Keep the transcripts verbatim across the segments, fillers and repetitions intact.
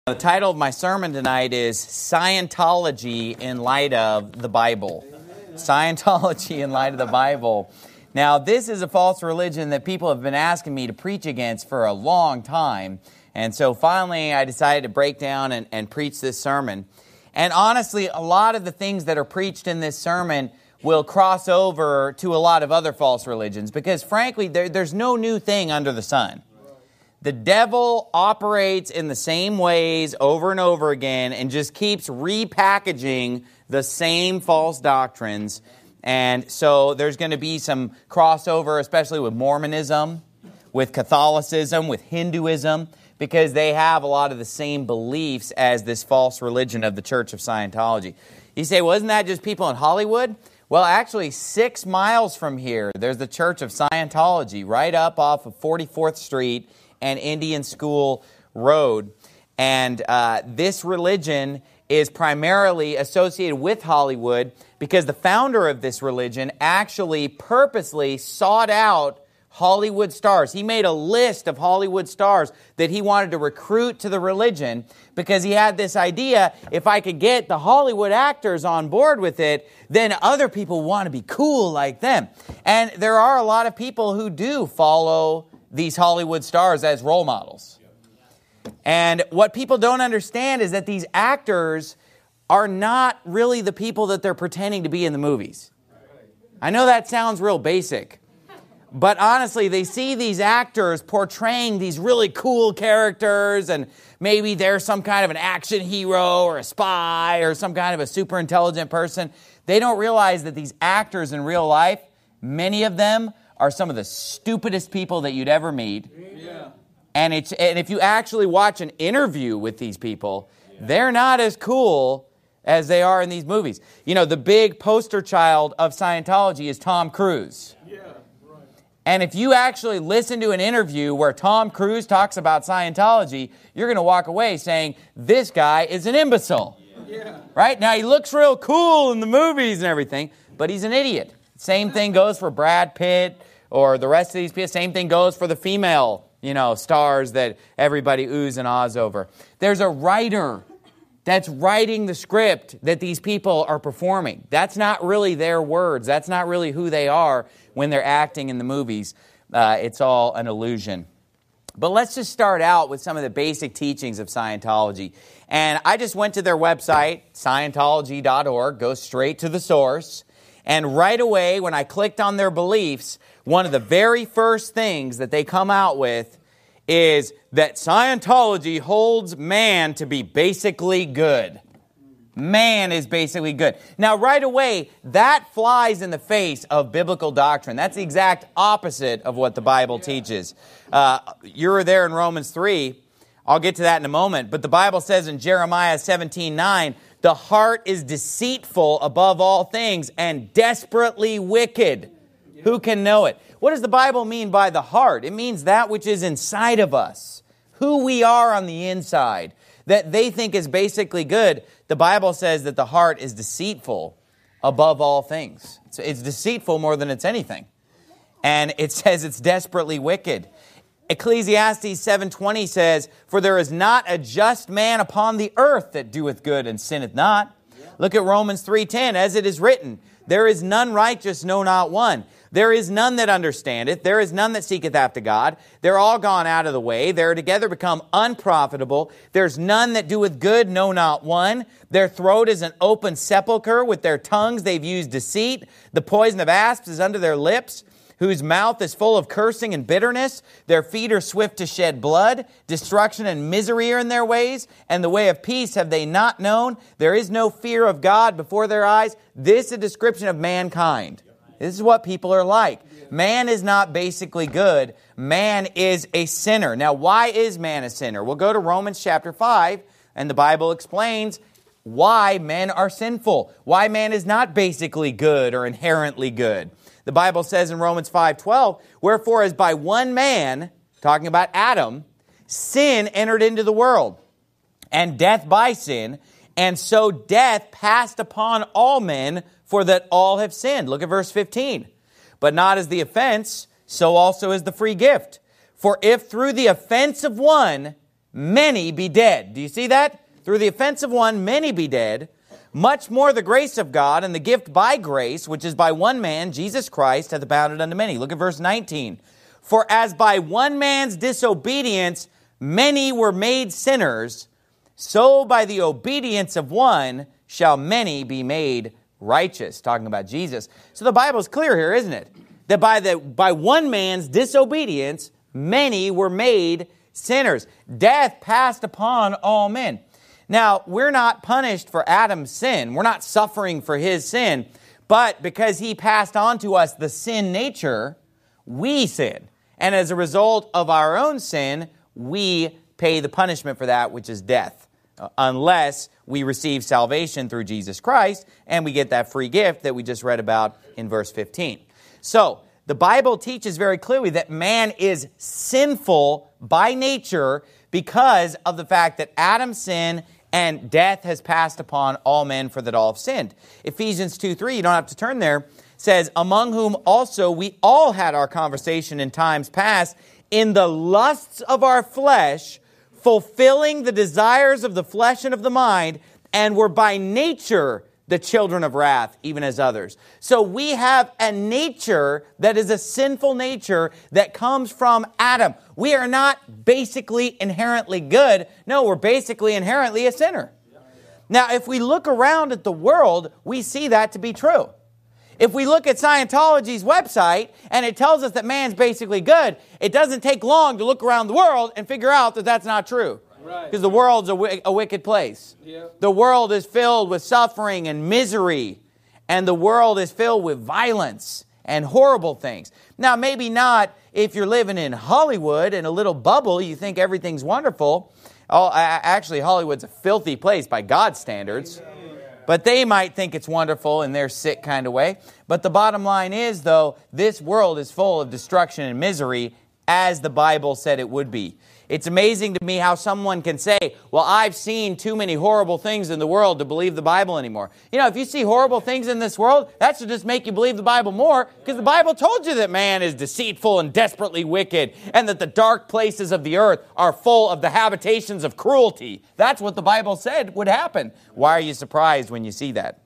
The title of my sermon tonight is Scientology in Light of the Bible. Scientology in Light of the Bible. Now, this is a false religion that people have been asking me to preach against for a long time. And so finally, I decided to break down and, and preach this sermon. And honestly, a lot of the things that are preached in this sermon will cross over to a lot of other false religions. Because frankly, there, there's no new thing under the sun. The devil operates in the same ways over and over again and just keeps repackaging the same false doctrines. And so there's going to be some crossover, especially with Mormonism, with Catholicism, with Hinduism, because they have a lot of the same beliefs as this false religion of the Church of Scientology. You say, well, isn't that just people in Hollywood? Well, actually, six miles from here, there's the Church of Scientology right up off of forty-fourth Street and Indian School Road. And uh, this religion is primarily associated with Hollywood because the founder of this religion actually purposely sought out Hollywood stars. He made a list of Hollywood stars that he wanted to recruit to the religion because he had this idea, if I could get the Hollywood actors on board with it, then other people want to be cool like them. And there are a lot of people who do follow these Hollywood stars as role models. And what people don't understand is that these actors are not really the people that they're pretending to be in the movies. I know that sounds real basic, but honestly, they see these actors portraying these really cool characters, and maybe they're some kind of an action hero or a spy or some kind of a super intelligent person. They don't realize that these actors in real life, many of them are some of the stupidest people that you'd ever meet. Yeah. And it's and if you actually watch an interview with these people, yeah. they're not as cool as they are in these movies. You know, the big poster child of Scientology is Tom Cruise. Yeah, right. And if you actually listen to an interview where Tom Cruise talks about Scientology, you're going to walk away saying, this guy is an imbecile. Yeah. Right? Now, he looks real cool in the movies and everything, but he's an idiot. Same thing goes for Brad Pitt, or the rest of these people. Same thing goes for the female, you know, stars that everybody oohs and ahs over. There's a writer that's writing the script that these people are performing. That's not really their words. That's not really who they are when they're acting in the movies. Uh, it's all an illusion. But let's just start out with some of the basic teachings of Scientology. And I just went to their website, Scientology dot org, go straight to the source. And right away, when I clicked on their beliefs, one of the very first things that they come out with is that Scientology holds man to be basically good. Man is basically good. Now, right away, that flies in the face of biblical doctrine. That's the exact opposite of what the Bible teaches. Uh, you're there in Romans three. I'll get to that in a moment. But the Bible says in Jeremiah seventeen nine, the heart is deceitful above all things and desperately wicked. Who can know it? What does the Bible mean by the heart? It means that which is inside of us. Who we are on the inside. That they think is basically good. The Bible says that the heart is deceitful above all things. So it's deceitful more than it's anything. And it says it's desperately wicked. Ecclesiastes seven twenty says, for there is not a just man upon the earth that doeth good and sinneth not. Look at Romans three ten, as it is written, there is none righteous, no, not one. There is none that understandeth. There is none that seeketh after God. They're all gone out of the way. They're together become unprofitable. There's none that doeth good, no, not one. Their throat is an open sepulchre. With their tongues they've used deceit. The poison of asps is under their lips, whose mouth is full of cursing and bitterness. Their feet are swift to shed blood. Destruction and misery are in their ways, and the way of peace have they not known. There is no fear of God before their eyes. This is a description of mankind. This is what people are like. Man is not basically good. Man is a sinner. Now, why is man a sinner? We'll go to Romans chapter five, and the Bible explains why men are sinful. Why man is not basically good or inherently good. The Bible says in Romans five twelve, wherefore as by one man, talking about Adam, sin entered into the world, and death by sin, and so death passed upon all men, for that all have sinned. Look at verse fifteen. But not as the offense, so also is the free gift. For if through the offense of one many be dead. Do you see that? Through the offense of one, many be dead. Much more the grace of God and the gift by grace, which is by one man, Jesus Christ, hath abounded unto many. Look at verse nineteen. For as by one man's disobedience many were made sinners, so by the obedience of one shall many be made righteous. Talking about Jesus. So the Bible's clear here, isn't it? That by the by one man's disobedience, many were made sinners. Death passed upon all men. Now, we're not punished for Adam's sin. We're not suffering for his sin. But because he passed on to us the sin nature, we sin. And as a result of our own sin, we pay the punishment for that, which is death. Uh, unless we receive salvation through Jesus Christ, and we get that free gift that we just read about in verse fifteen. So, the Bible teaches very clearly that man is sinful by nature because of the fact that Adam's sin and death has passed upon all men, for that all have sinned. Ephesians two three, you don't have to turn there, says, among whom also we all had our conversation in times past in the lusts of our flesh, fulfilling the desires of the flesh and of the mind, and were by nature the children of wrath, even as others. So we have a nature that is a sinful nature that comes from Adam. We are not basically inherently good. No, we're basically inherently a sinner. Now, if we look around at the world, we see that to be true. If we look at Scientology's website and it tells us that man's basically good, it doesn't take long to look around the world and figure out that that's not true. Because right. the world's a, w- a wicked place. Yep. The world is filled with suffering and misery. And the world is filled with violence and horrible things. Now, maybe not if you're living in Hollywood in a little bubble, you think everything's wonderful. Oh, actually, Hollywood's a filthy place by God's standards. But they might think it's wonderful in their sick kind of way. But the bottom line is, though, this world is full of destruction and misery, as the Bible said it would be. It's amazing to me how someone can say, well, I've seen too many horrible things in the world to believe the Bible anymore. You know, if you see horrible things in this world, that should just make you believe the Bible more, because the Bible told you that man is deceitful and desperately wicked, and that the dark places of the earth are full of the habitations of cruelty. That's what the Bible said would happen. Why are you surprised when you see that?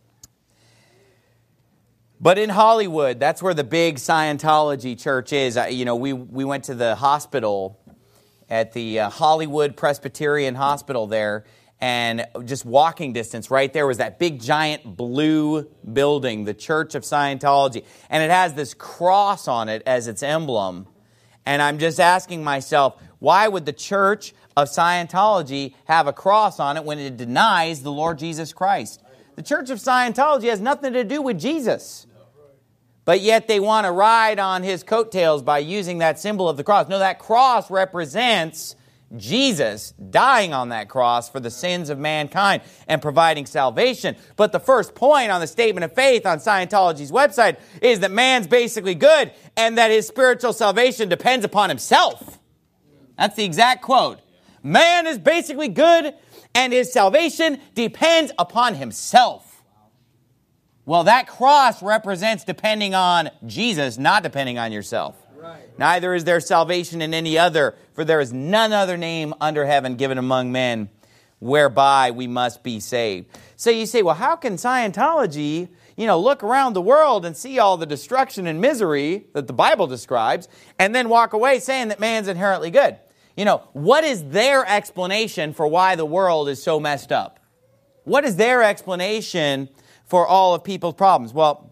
But in Hollywood, that's where the big Scientology church is. You know, we, we went to the hospital at the uh, Hollywood Presbyterian Hospital there, and just walking distance right there was that big giant blue building, the Church of Scientology. And it has this cross on it as its emblem. And I'm just asking myself, why would the Church of Scientology have a cross on it when it denies the Lord Jesus Christ? The Church of Scientology has nothing to do with Jesus. But yet they want to ride on his coattails by using that symbol of the cross. No, that cross represents Jesus dying on that cross for the sins of mankind and providing salvation. But the first point on the statement of faith on Scientology's website is that man's basically good and that his spiritual salvation depends upon himself. That's the exact quote. Man is basically good and his salvation depends upon himself. Well, that cross represents depending on Jesus, not depending on yourself. Right. Neither is there salvation in any other, for there is none other name under heaven given among men whereby we must be saved. So you say, well, how can Scientology, you know, look around the world and see all the destruction and misery that the Bible describes and then walk away saying that man's inherently good? You know, what is their explanation for why the world is so messed up? What is their explanation for all of people's problems? Well,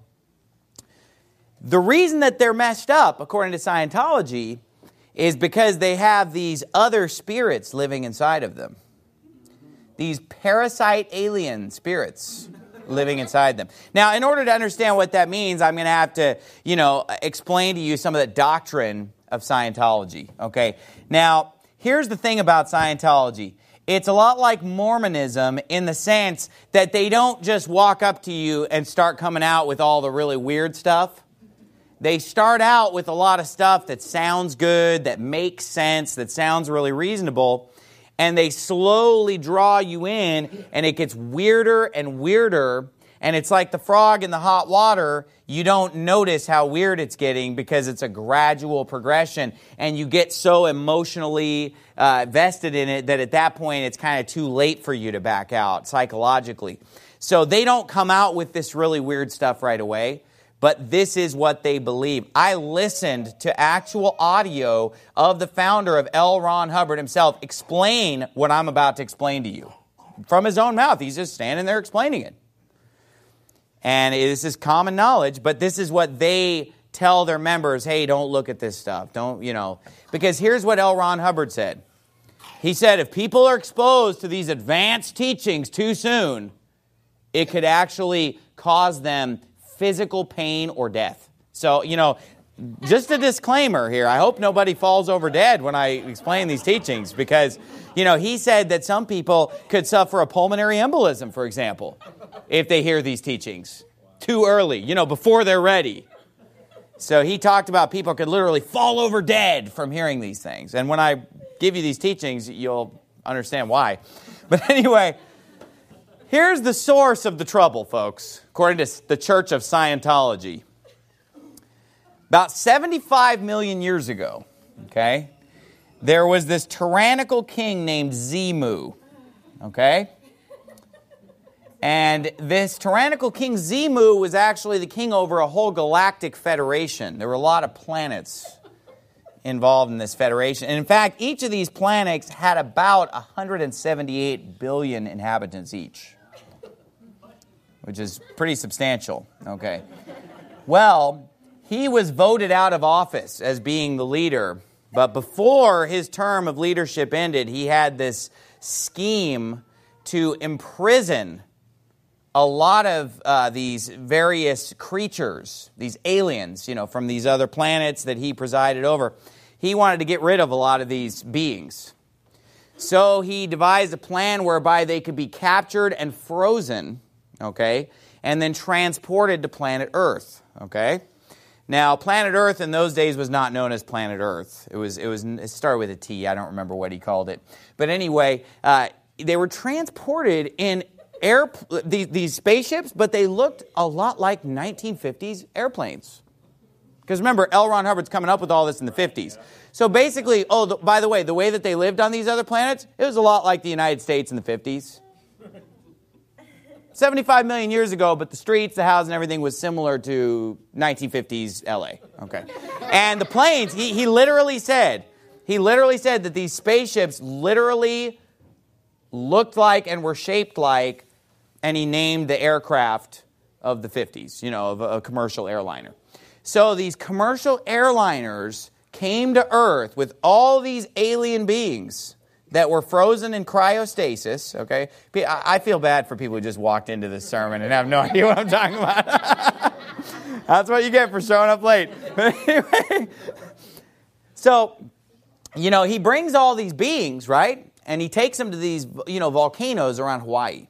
the reason that they're messed up, according to Scientology, is because they have these other spirits living inside of them. These parasite alien spirits living inside them. Now, in order to understand what that means, I'm going to have to, you know, explain to you some of the doctrine of Scientology. Okay? Now, here's the thing about Scientology. It's a lot like Mormonism in the sense that they don't just walk up to you and start coming out with all the really weird stuff. They start out with a lot of stuff that sounds good, that makes sense, that sounds really reasonable, and they slowly draw you in, and it gets weirder and weirder And it's like the frog in the hot water. You don't notice how weird it's getting because it's a gradual progression. And you get so emotionally uh, vested in it that at that point it's kind of too late for you to back out psychologically. So they don't come out with this really weird stuff right away. But this is what they believe. I listened to actual audio of the founder of L. Ron Hubbard himself explain what I'm about to explain to you. From his own mouth. He's just standing there explaining it. And this is common knowledge, but this is what they tell their members, hey, don't look at this stuff. Don't, you know. Because here's what L. Ron Hubbard said. He said, if people are exposed to these advanced teachings too soon, it could actually cause them physical pain or death. So, you know, just a disclaimer here. I hope nobody falls over dead when I explain these teachings because, you know, he said that some people could suffer a pulmonary embolism, for example, if they hear these teachings too early, you know, before they're ready. So he talked about people could literally fall over dead from hearing these things. And when I give you these teachings, you'll understand why. But anyway, here's the source of the trouble, folks, according to the Church of Scientology. About seventy-five million years ago, okay, there was this tyrannical king named Zemu, okay? And this tyrannical king Zemu was actually the king over a whole galactic federation. There were a lot of planets involved in this federation. And in fact, each of these planets had about one hundred seventy-eight billion inhabitants each, which is pretty substantial, okay? Well, he was voted out of office as being the leader. But before his term of leadership ended, he had this scheme to imprison a lot of uh, these various creatures, these aliens, you know, from these other planets that he presided over. He wanted to get rid of a lot of these beings. So he devised a plan whereby they could be captured and frozen, okay, and then transported to planet Earth, okay? Now, planet Earth in those days was not known as planet Earth. It was it was it started with a T. I don't remember what he called it. But anyway, uh, they were transported in air these, these spaceships, but they looked a lot like nineteen fifties airplanes. Because remember, L. Ron Hubbard's coming up with all this in the fifties. So basically, oh, the, by the way, the way that they lived on these other planets, it was a lot like the United States in the fifties. seventy-five million years ago, but the streets, the houses, and everything was similar to nineteen fifties L A. Okay. And the planes, he, he literally said, he literally said that these spaceships literally looked like and were shaped like, and he named the aircraft of the fifties, you know, of a, a commercial airliner. So these commercial airliners came to Earth with all these alien beings that were frozen in cryostasis, okay? I feel bad for people who just walked into this sermon and have no idea what I'm talking about. That's what you get for showing up late. But anyway, so, you know, he brings all these beings, right? And he takes them to these, you know, volcanoes around Hawaii.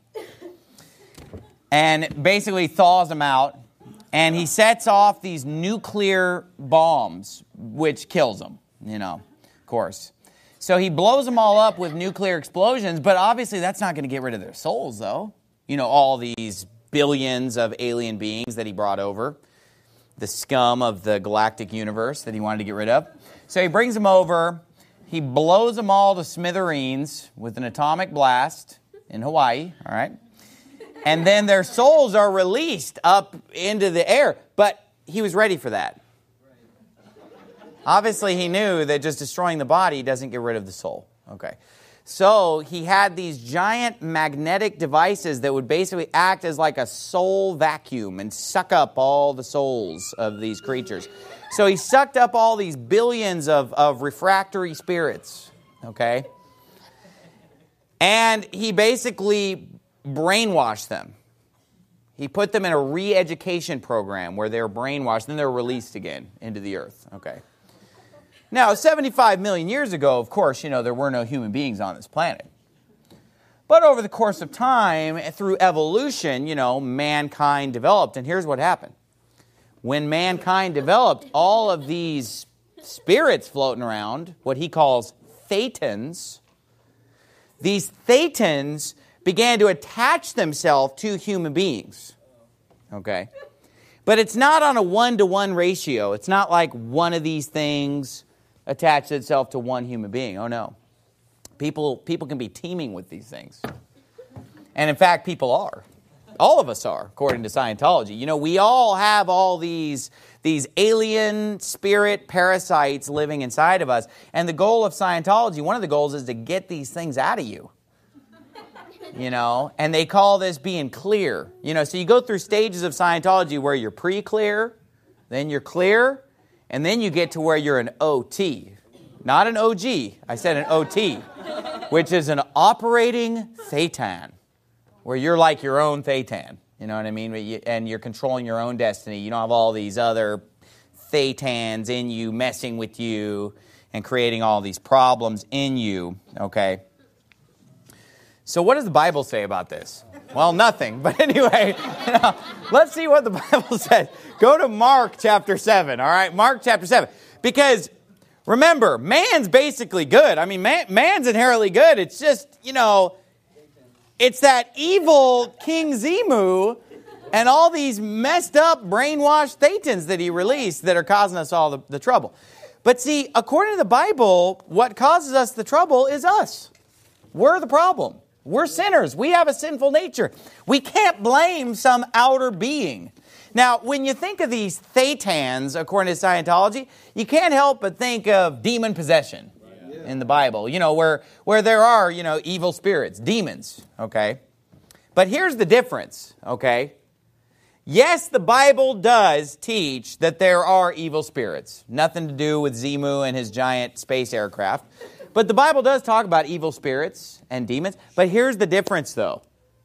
And basically thaws them out. And he sets off these nuclear bombs, which kills them, you know, of course. So he blows them all up with nuclear explosions, but obviously that's not going to get rid of their souls, though. You know, all these billions of alien beings that he brought over, the scum of the galactic universe that he wanted to get rid of. So he brings them over, he blows them all to smithereens with an atomic blast in Hawaii, all right? And then their souls are released up into the air, but he was ready for that. Obviously, he knew that just destroying the body doesn't get rid of the soul. Okay. So he had these giant magnetic devices that would basically act as like a soul vacuum and suck up all the souls of these creatures. So he sucked up all these billions of, of refractory spirits. Okay. And he basically brainwashed them. He put them in a re-education program where they're brainwashed, then they're released again into the earth. Okay. Now, seventy-five million years ago, of course, you know, there were no human beings on this planet. But over the course of time, through evolution, you know, mankind developed. And here's what happened. When mankind developed, all of these spirits floating around, what he calls thetans, these thetans began to attach themselves to human beings. okay? But it's not on a one-to-one ratio. It's not like one of these things attached itself to one human being. Oh, no. People, people can be teeming with these things. And in fact, people are. All of us are, according to Scientology. You know, we all have all these, these alien spirit parasites living inside of us. And the goal of Scientology, one of the goals is to get these things out of you. You know, and they call this being clear. You know, so you go through stages of Scientology where you're pre-clear, then you're clear, and then you get to where you're an O T. Not an O G, I said an O T, which is an operating Thetan, where you're like your own Thetan. You know what I mean? And you're controlling your own destiny. You don't have all these other Thetans in you messing with you and creating all these problems in you, okay? So what does the Bible say about this? Well, nothing. But anyway, you know, let's see what the Bible says. Go to Mark chapter seven, all right? Mark chapter seven. Because remember, man's basically good. I mean, man, man's inherently good. It's just, you know, it's that evil King Zemu and all these messed up, brainwashed Thetans that he released that are causing us all the, the trouble. But see, according to the Bible, what causes us the trouble is us. We're the problem. We're sinners. We have a sinful nature. We can't blame some outer being. Now, when you think of these Thetans, according to Scientology, you can't help but think of demon possession in the Bible. You know, where, where there are, you know, evil spirits, demons, okay? But here's the difference, okay? Yes, the Bible does teach that there are evil spirits. Nothing to do with Zemu and his giant space aircraft. But the Bible does talk about evil spirits and demons. But here's the difference, though.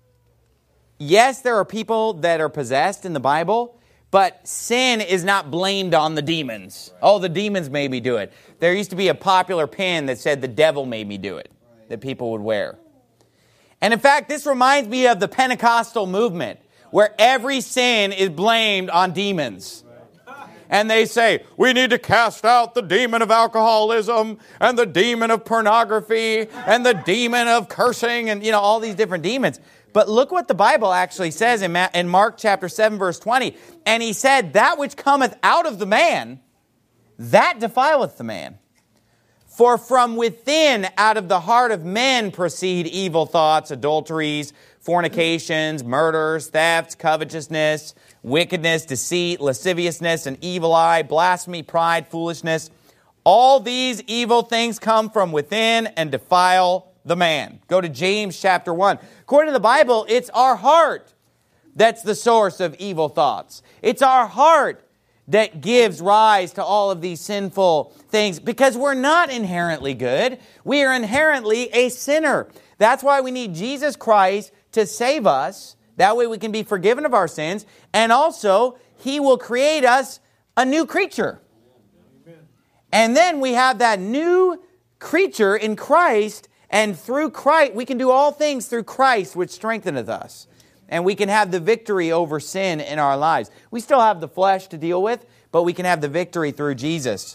Yes, there are people that are possessed in the Bible, but sin is not blamed on the demons. Oh, the demons made me do it. There used to be a popular pin that said, the devil made me do it, that people would wear. And in fact, this reminds me of the Pentecostal movement, where every sin is blamed on demons. And they say, we need to cast out the demon of alcoholism and the demon of pornography and the demon of cursing and, you know, all these different demons. But look what the Bible actually says in Mark chapter seven, verse twenty. And he said, that which cometh out of the man, that defileth the man. For from within, out of the heart of men, proceed evil thoughts, adulteries, fornications, murders, thefts, covetousness, wickedness, deceit, lasciviousness, an evil eye, blasphemy, pride, foolishness. All these evil things come from within and defile the man. Go to James chapter one. According to the Bible, it's our heart that's the source of evil thoughts. It's our heart that gives rise to all of these sinful things because we're not inherently good. We are inherently a sinner. That's why we need Jesus Christ to save us. That way we can be forgiven of our sins. And also, He will create us a new creature. Amen. And then we have that new creature in Christ. And through Christ, we can do all things through Christ, which strengtheneth us. And we can have the victory over sin in our lives. We still have the flesh to deal with, but we can have the victory through Jesus.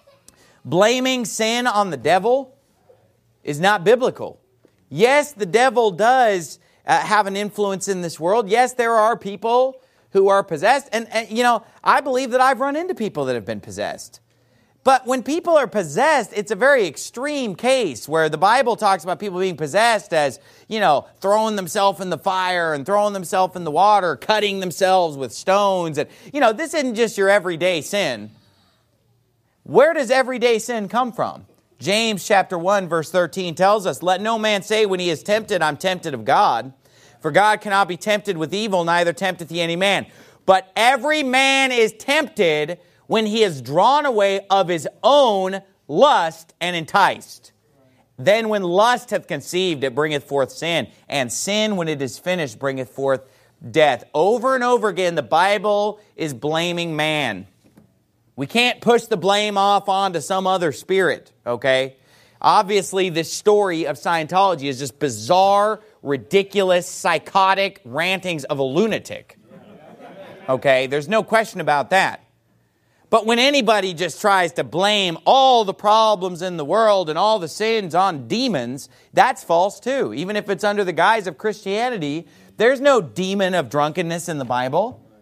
Blaming sin on the devil is not biblical. Yes, the devil does Uh, have an influence in this world. Yes, there are people who are possessed. And, and, you know, I believe that I've run into people that have been possessed. But when people are possessed, it's a very extreme case where the Bible talks about people being possessed as, you know, throwing themselves in the fire and throwing themselves in the water, cutting themselves with stones. And, you know, this isn't just your everyday sin. Where does everyday sin come from? James chapter one, verse thirteen tells us, let no man say when he is tempted, I'm tempted of God. For God cannot be tempted with evil, neither tempteth he any man. But every man is tempted when he is drawn away of his own lust and enticed. Then when lust hath conceived, it bringeth forth sin. And sin, when it is finished, bringeth forth death. Over and over again, the Bible is blaming man. We can't push the blame off onto some other spirit, okay? Obviously, this story of Scientology is just bizarre, ridiculous, psychotic rantings of a lunatic. Okay? There's no question about that. But when anybody just tries to blame all the problems in the world and all the sins on demons, that's false too. Even if it's under the guise of Christianity, there's no demon of drunkenness in the Bible.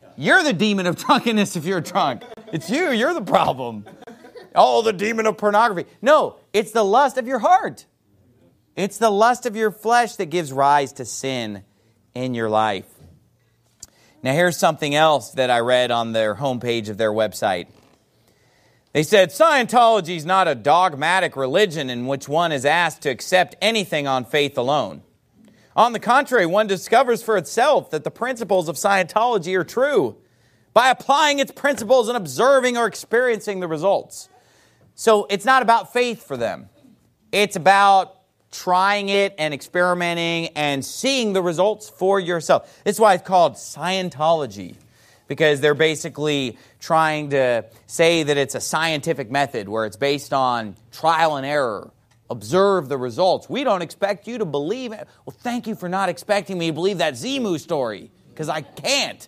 You're the demon of drunkenness if you're drunk. It's you. You're the problem. Oh, the demon of pornography. No, it's the lust of your heart. It's the lust of your flesh that gives rise to sin in your life. Now, here's something else that I read on their homepage of their website. They said, Scientology is not a dogmatic religion in which one is asked to accept anything on faith alone. On the contrary, one discovers for itself that the principles of Scientology are true by applying its principles and observing or experiencing the results. So it's not about faith for them. It's about trying it and experimenting and seeing the results for yourself. That's why it's called Scientology, because they're basically trying to say that it's a scientific method where it's based on trial and error. Observe the results. We don't expect you to believe it. Well, thank you for not expecting me to believe that Zimu story, because I can't.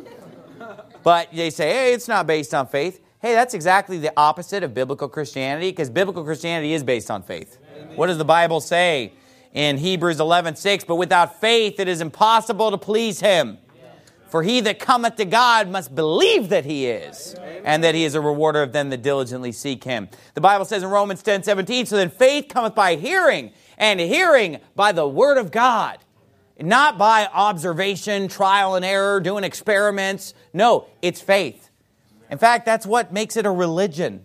But they say, hey, it's not based on faith. Hey, that's exactly the opposite of biblical Christianity, because biblical Christianity is based on faith. Amen. What does the Bible say in Hebrews eleven six? But without faith it is impossible to please Him. For he that cometh to God must believe that He is, and that He is a rewarder of them that diligently seek Him. The Bible says in Romans ten seventeen, so then faith cometh by hearing, and hearing by the Word of God. Not by observation, trial and error, doing experiments. No, it's faith. In fact, that's what makes it a religion.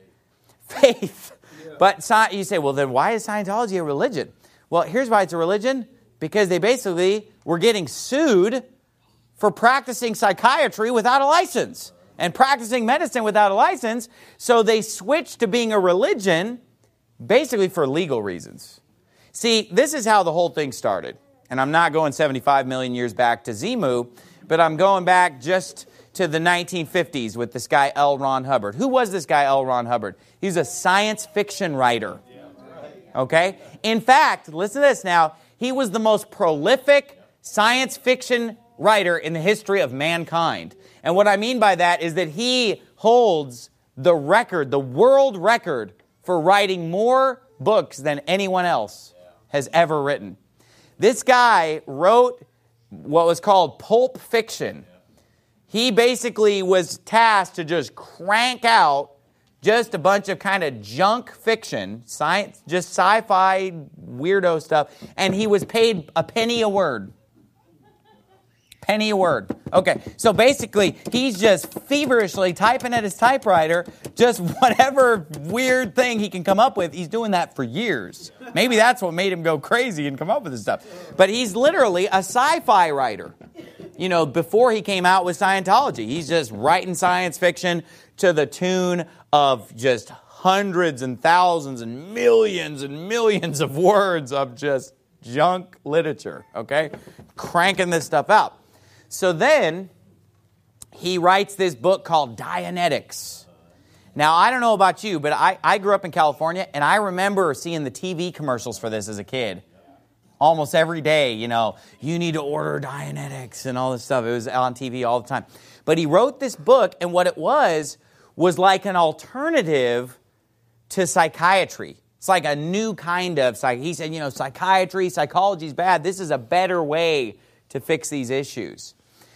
Faith. But you say, well, then why is Scientology a religion? Well, here's why it's a religion. Because they basically were getting sued for practicing psychiatry without a license and practicing medicine without a license. So they switched to being a religion basically for legal reasons. See, this is how the whole thing started. And I'm not going seventy-five million years back to Zimu, but I'm going back just to the nineteen fifties with this guy L. Ron Hubbard. Who was this guy L. Ron Hubbard? He's a science fiction writer. Okay? In fact, listen to this now. He was the most prolific science fiction writer in the history of mankind. And what I mean by that is that he holds the record, the world record, for writing more books than anyone else has ever written. This guy wrote what was called pulp fiction. He basically was tasked to just crank out just a bunch of kind of junk fiction, science, just sci-fi weirdo stuff, and he was paid a penny a word. Penny a word. Okay, so basically, he's just feverishly typing at his typewriter, just whatever weird thing he can come up with. He's doing that for years. Maybe that's what made him go crazy and come up with this stuff. But he's literally a sci-fi writer. You know, before he came out with Scientology, he's just writing science fiction to the tune of just hundreds and thousands and millions and millions of words of just junk literature, okay? Cranking this stuff out. So then, he writes this book called Dianetics. Now, I don't know about you, but I, I grew up in California, and I remember seeing the T V commercials for this as a kid. Almost every day, you know, you need to order Dianetics and all this stuff. It was on T V all the time. But he wrote this book, and what it was, was like an alternative to psychiatry. It's like a new kind of, psych- he said, you know, psychiatry, psychology is bad. This is a better way to fix these issues.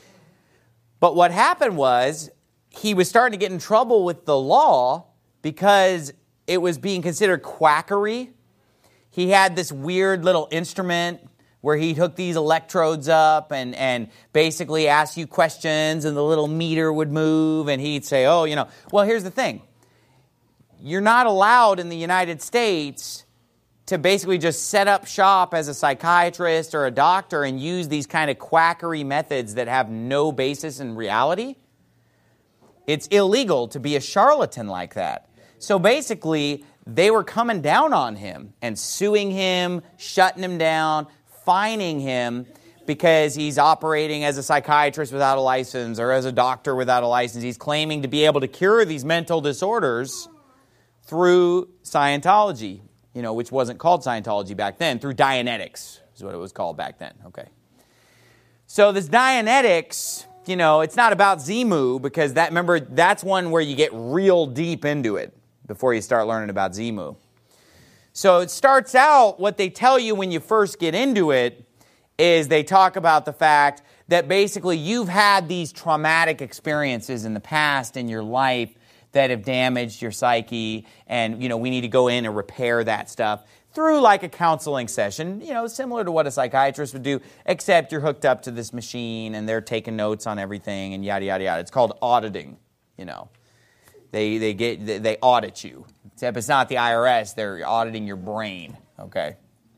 But what happened was, he was starting to get in trouble with the law because it was being considered quackery. He had this weird little instrument where he hooked these electrodes up and, and basically asked you questions, and the little meter would move, and he'd say, oh, you know, well, here's the thing. You're not allowed in the United States to basically just set up shop as a psychiatrist or a doctor and use these kind of quackery methods that have no basis in reality. It's illegal to be a charlatan like that. So basically, they were coming down on him and suing him, shutting him down, fining him because he's operating as a psychiatrist without a license or as a doctor without a license. He's claiming to be able to cure these mental disorders through Scientology, you know, which wasn't called Scientology back then, through Dianetics is what it was called back then. Okay. So this Dianetics, you know, it's not about Zimu, because that, remember, that's one where you get real deep into it before you start learning about Zimu. So it starts out, what they tell you when you first get into it is they talk about the fact that basically you've had these traumatic experiences in the past in your life that have damaged your psyche, and, you know, we need to go in and repair that stuff through like a counseling session, you know, similar to what a psychiatrist would do, except you're hooked up to this machine and they're taking notes on everything and yada, yada, yada. It's called auditing, you know. They they get they, they audit you. Except it's not the I R S, they're auditing your brain, okay?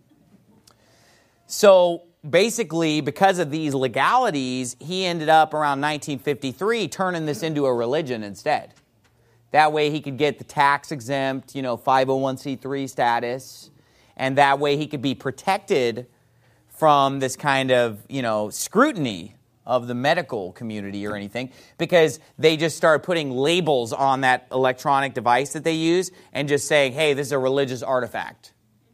So basically, because of these legalities, he ended up around nineteen fifty-three turning this into a religion instead. That way he could get the tax exempt, you know, five oh one c three status. And that way he could be protected from this kind of, you know, scrutiny of the medical community or anything, because they just started putting labels on that electronic device that they use and just saying, hey, this is a religious artifact.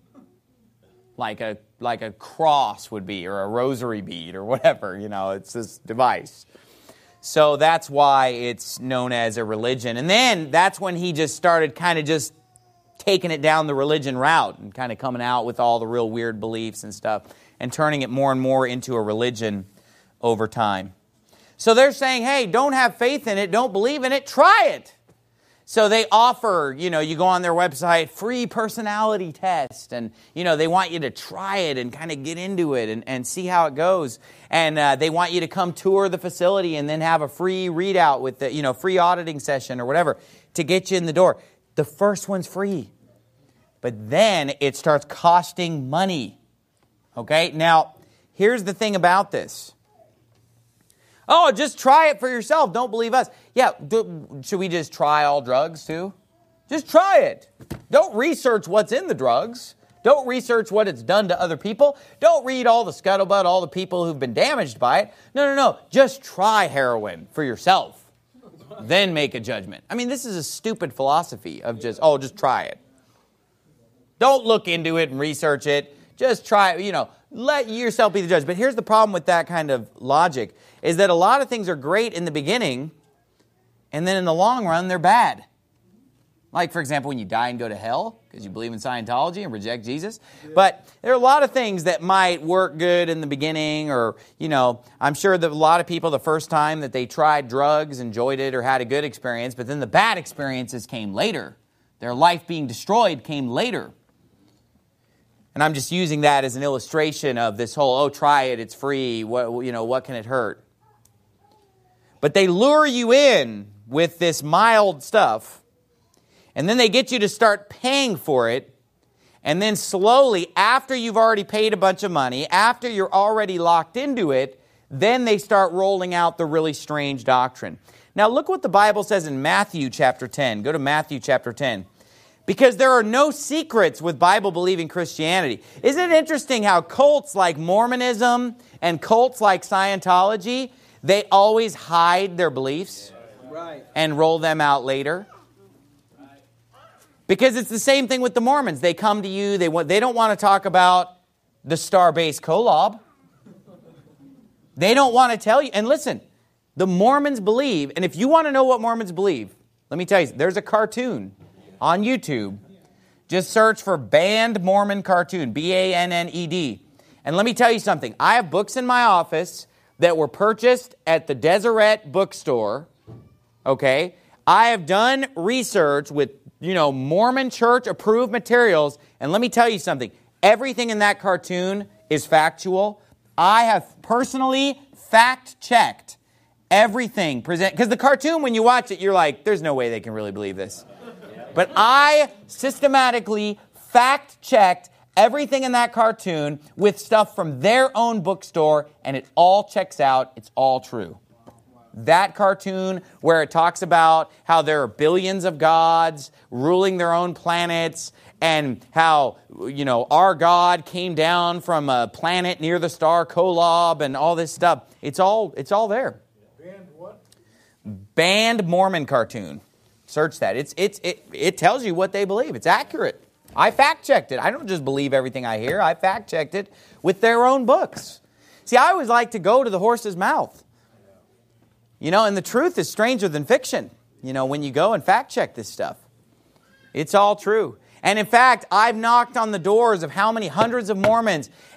Like a like a cross would be, or a rosary bead, or whatever, you know, it's this device. So that's why it's known as a religion. And then that's when he just started kind of just taking it down the religion route and kind of coming out with all the real weird beliefs and stuff and turning it more and more into a religion over time. So they're saying, hey, don't have faith in it, don't believe in it, try it. So they offer, you know, you go on their website, free personality test, and, you know, they want you to try it and kind of get into it and, and see how it goes. And uh, they want you to come tour the facility and then have a free readout with the, you know, free auditing session or whatever to get you in the door. The first one's free, but then it starts costing money. Okay, now, here's the thing about this. Oh, just try it for yourself. Don't believe us. Yeah, do, should we just try all drugs too? Just try it. Don't research what's in the drugs. Don't research what it's done to other people. Don't read all the scuttlebutt, all the people who've been damaged by it. No, no, no. Just try heroin for yourself. Then make a judgment. I mean, this is a stupid philosophy of just, oh, just try it. Don't look into it and research it. Just try it, you know, let yourself be the judge. But here's the problem with that kind of logic, is that a lot of things are great in the beginning, and then in the long run, they're bad. Like, for example, when you die and go to hell because you believe in Scientology and reject Jesus. But there are a lot of things that might work good in the beginning, or, you know, I'm sure that a lot of people the first time that they tried drugs enjoyed it or had a good experience, but then the bad experiences came later. Their life being destroyed came later. And I'm just using that as an illustration of this whole, oh, try it, it's free, what, you know, what can it hurt? But they lure you in with this mild stuff, and then they get you to start paying for it, and then slowly, after you've already paid a bunch of money, after you're already locked into it, then they start rolling out the really strange doctrine. Now look what the Bible says in Matthew chapter ten. Go to Matthew chapter ten. Because there are no secrets with Bible-believing Christianity. Isn't it interesting how cults like Mormonism and cults like Scientology, they always hide their beliefs right. and roll them out later? Because it's the same thing with the Mormons. They come to you, they want, they don't want to talk about the star-based kolob. They don't want to tell you. And listen, the Mormons believe, and if you want to know what Mormons believe, let me tell you, there's a cartoon on YouTube. Just search for Banned Mormon Cartoon, B A N N E D. And let me tell you something. I have books in my office that were purchased at the Deseret bookstore. Okay? I have done research with, you know, Mormon church approved materials. And let me tell you something. Everything in that cartoon is factual. I have personally fact-checked everything present. Because the cartoon, when you watch it, you're like, there's no way they can really believe this. But I systematically fact-checked everything in that cartoon with stuff from their own bookstore, and it all checks out. It's all true. That cartoon where it talks about how there are billions of gods ruling their own planets, and how, you know, our God came down from a planet near the star Kolob and all this stuff. It's all, it's all there. Banned what? Banned Mormon Cartoon. Search that. It's it's it it tells you what they believe. It's accurate. I fact-checked it. I don't just believe everything I hear. I fact-checked it with their own books. See, I always like to go to the horse's mouth. You know, and the truth is stranger than fiction. You know, when you go and fact-check this stuff. It's all true. And in fact, I've knocked on the doors of how many hundreds of Mormons,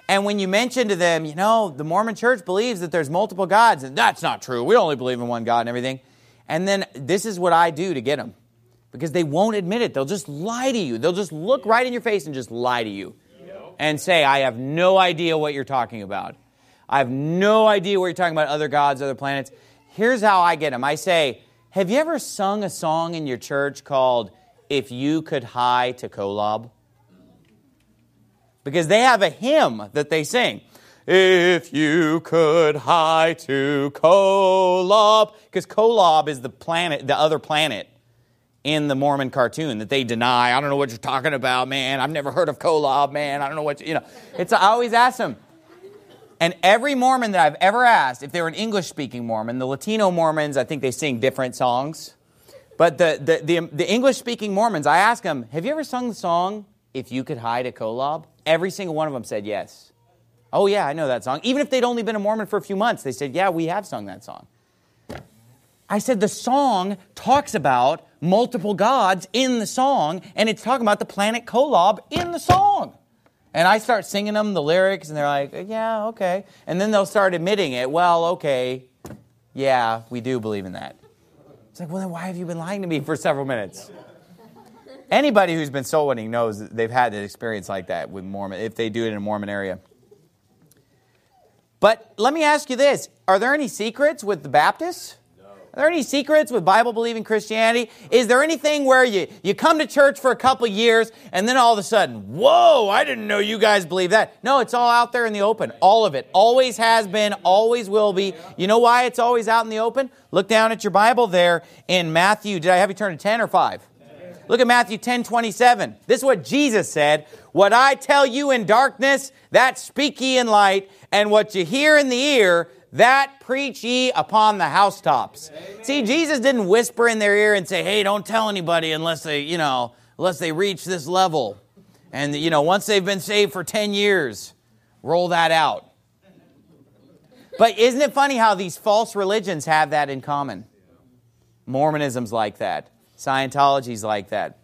And when you mention to them, you know, the Mormon church believes that there's multiple gods, and that's not true. We only believe in one God and everything. And then this is what I do to get them. Because they won't admit it. They'll just lie to you. They'll just look right in your face and just lie to you. And say, I have no idea what you're talking about. I have no idea what you're talking about, other gods, other planets. Here's how I get them. I say, have you ever sung a song in your church called If You Could Hie to Kolob? Because they have a hymn that they sing. If you could hie to Kolob. Because Kolob is the planet, the other planet in the Mormon cartoon that they deny. I don't know what you're talking about, man. I've never heard of Kolob, man. I don't know what, you, you know. It's, I always ask them. And every Mormon that I've ever asked, if they were an English-speaking Mormon, the Latino Mormons, I think they sing different songs. But the, the, the, the English-speaking Mormons, I ask them, have you ever sung the song, If You Could Hie to Kolob? Every single one of them said yes. Oh, yeah, I know that song. Even if they'd only been a Mormon for a few months, they said, yeah, we have sung that song. I said the song talks about multiple gods in the song, and it's talking about the planet Kolob in the song. And I start singing them the lyrics, and they're like, yeah, okay. And then they'll start admitting it. Well, okay, yeah, we do believe in that. It's like, well, then why have you been lying to me for several minutes? Anybody who's been soul winning knows that they've had an experience like that with Mormon, if they do it in a Mormon area. But let me ask you this. Are there any secrets with the Baptists? Are there any secrets with Bible-believing Christianity? Is there anything where you, you come to church for a couple years and then all of a sudden, whoa, I didn't know you guys believe that. No, it's all out there in the open. All of it. Always has been, always will be. You know why it's always out in the open? Look down at your Bible there in Matthew. Did I have you turn to ten or five? Look at Matthew ten twenty-seven. This is what Jesus said. What I tell you in darkness, that speak ye in light, and what you hear in the ear, that preach ye upon the housetops. Amen. See, Jesus didn't whisper in their ear and say, hey, don't tell anybody unless they, you know, unless they reach this level. And, you know, once they've been saved for ten years, roll that out. But isn't it funny how these false religions have that in common? Mormonism's like that. Scientology's like that.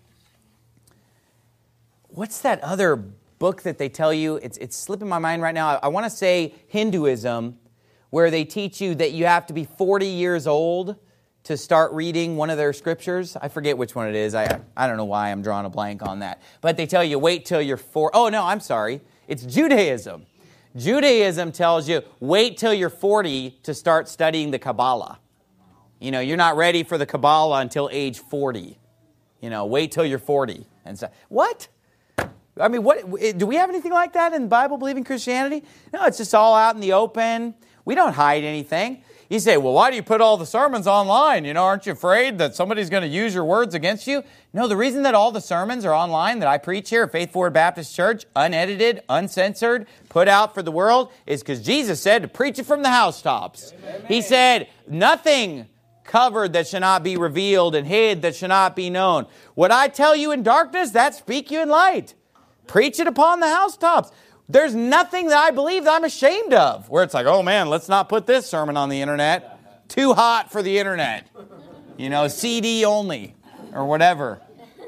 What's that other book that they tell you? It's, it's slipping my mind right now. I, I want to say Hinduism, where they teach you that you have to be forty years old to start reading one of their scriptures. I forget which one it is. I I don't know why I'm drawing a blank on that. But they tell you, wait till you're four. Oh, no, I'm sorry. It's Judaism. Judaism tells you, wait till you're forty to start studying the Kabbalah. You know, you're not ready for the Kabbalah until age forty. You know, wait till you're forty. And so, what? I mean, what? Do we have anything like that in Bible-believing Christianity? No, it's just all out in the open. We don't hide anything. You say, well, why do you put all the sermons online? You know, aren't you afraid that somebody's going to use your words against you? No, the reason that all the sermons are online that I preach here at Faith Forward Baptist Church, unedited, uncensored, put out for the world, is because Jesus said to preach it from the housetops. Amen. He said, nothing covered that shall not be revealed and hid that shall not be known. What I tell you in darkness, that speak you in light. Preach it upon the housetops. There's nothing that I believe that I'm ashamed of. Where it's like, oh man, let's not put this sermon on the internet. Too hot for the internet. You know, C D only. Or whatever.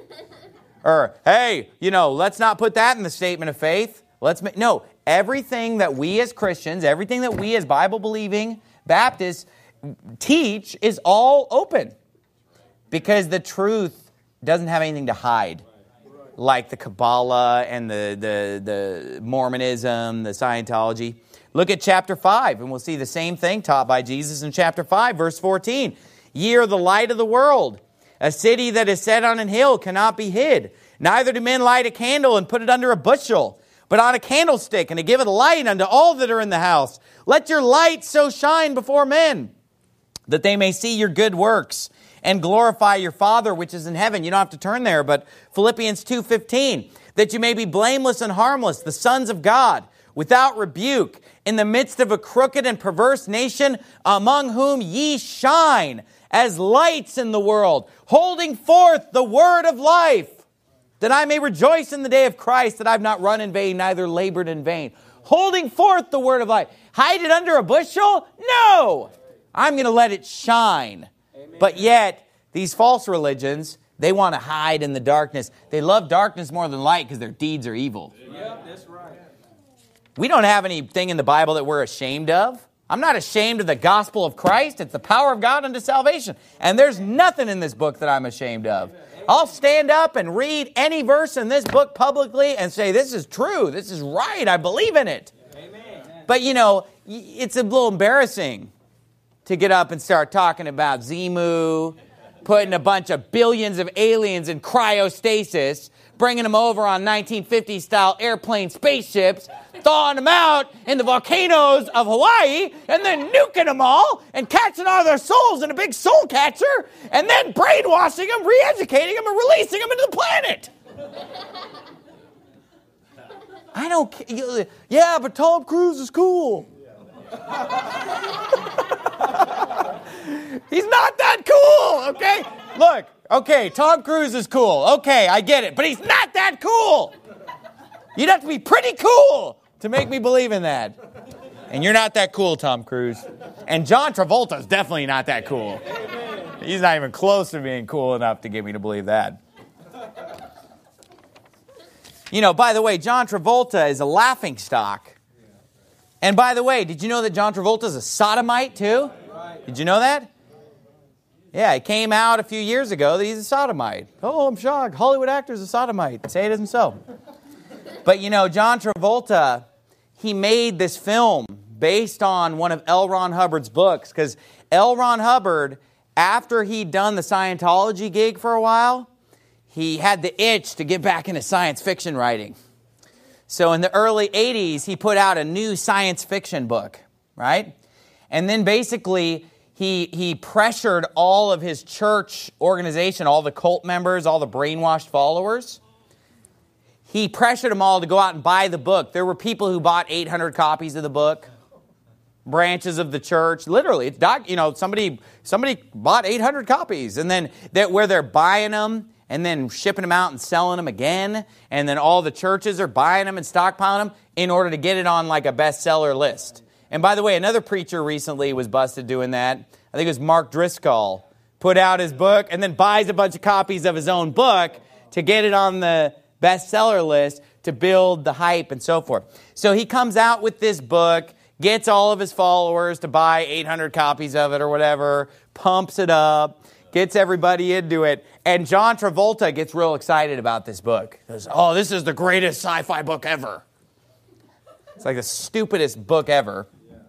Or, hey, you know, let's not put that in the statement of faith. Let's make, no, everything that we as Christians, everything that we as Bible-believing Baptists teach is all open. Because the truth doesn't have anything to hide. Like the Kabbalah and the, the, the Mormonism, the Scientology. Look at chapter five, and we'll see the same thing taught by Jesus in chapter five, verse fourteen. Ye are the light of the world. A city that is set on an hill cannot be hid. Neither do men light a candle and put it under a bushel, but on a candlestick, and to give it light unto all that are in the house. Let your light so shine before men, that they may see your good works and glorify your Father which is in heaven. You don't have to turn there, but Philippians two fifteen, that you may be blameless and harmless, the sons of God, without rebuke, in the midst of a crooked and perverse nation, among whom ye shine as lights in the world, holding forth the word of life, that I may rejoice in the day of Christ, that I have not run in vain, neither labored in vain. Holding forth the word of life. Hide it under a bushel? No! I'm going to let it shine. But yet, these false religions, they want to hide in the darkness. They love darkness more than light because their deeds are evil. Yeah, that's right. We don't have anything in the Bible that we're ashamed of. I'm not ashamed of the gospel of Christ. It's the power of God unto salvation. And there's nothing in this book that I'm ashamed of. I'll stand up and read any verse in this book publicly and say, this is true. This is right. I believe in it. Amen. But, you know, it's a little embarrassing to get up and start talking about Zemu, putting a bunch of billions of aliens in cryostasis, bringing them over on nineteen fifties style airplane spaceships, thawing them out in the volcanoes of Hawaii, and then nuking them all and catching all their souls in a big soul catcher, and then brainwashing them, re-educating them, and releasing them into the planet. I don't care. Yeah, but Tom Cruise is cool. He's not that cool, okay? Look, okay, Tom Cruise is cool. Okay, I get it. But he's not that cool. You'd have to be pretty cool to make me believe in that. And you're not that cool, Tom Cruise. And John Travolta's definitely not that cool. He's not even close to being cool enough to get me to believe that. You know, by the way, John Travolta is a laughingstock. And by the way, did you know that John Travolta is a sodomite too? Did you know that? Yeah, it came out a few years ago that he's a sodomite. Oh, I'm shocked. Hollywood actor's a sodomite. Say it isn't so. But you know, John Travolta, he made this film based on one of L. Ron Hubbard's books. Because L. Ron Hubbard, after he'd done the Scientology gig for a while, he had the itch to get back into science fiction writing. So in the early eighties, he put out a new science fiction book, right? And then basically, he he pressured all of his church organization, all the cult members, all the brainwashed followers. He pressured them all to go out and buy the book. There were people who bought eight hundred copies of the book, branches of the church. Literally, it's doc, you know, somebody somebody bought eight hundred copies, and then that where they're buying them and then shipping them out and selling them again, and then all the churches are buying them and stockpiling them in order to get it on like a bestseller list. And by the way, another preacher recently was busted doing that. I think it was Mark Driscoll. Put out his book and then buys a bunch of copies of his own book to get it on the bestseller list to build the hype and so forth. So he comes out with this book, gets all of his followers to buy eight hundred copies of it or whatever, pumps it up, gets everybody into it. And John Travolta gets real excited about this book. He goes, oh, this is the greatest sci-fi book ever. It's like the stupidest book ever.